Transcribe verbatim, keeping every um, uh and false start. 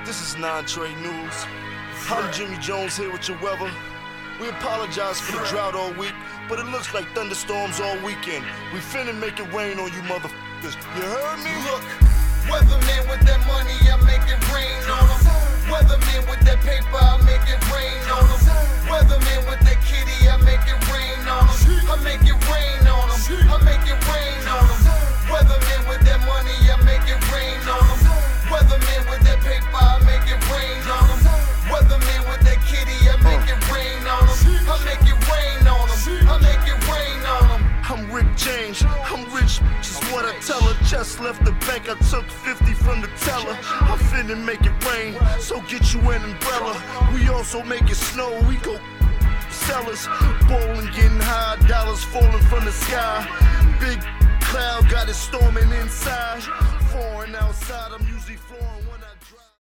This is non-trade news. I'm Jimmy Jones here with your weather. We apologize for the drought all week, but it looks like thunderstorms all weekend. We finna make it rain on you motherfuckers. You heard me? Look, weatherman with that money, I make it rain on them. Weatherman with that paper, I make it rain on them. Weatherman with that kitty, I make it rain on them. I make it rain on them. I make it rain on them. Weatherman with that money, I make it rain on them. Weatherman with that paper, I make it rain on them. Weatherman with that kitty, I make it rain on them. I make it rain on them. I make it rain on them. I'm Rick James, I'm rich, just what I tell her. Just left the bank, I took fifty from the teller. I'm finna make it rain, so get you an umbrella. We also make it snow, we go sellers. Bowling, getting high, dollars falling from the sky. Big cloud got it storming inside. Foreign outside, I'm usually flooring when I drive.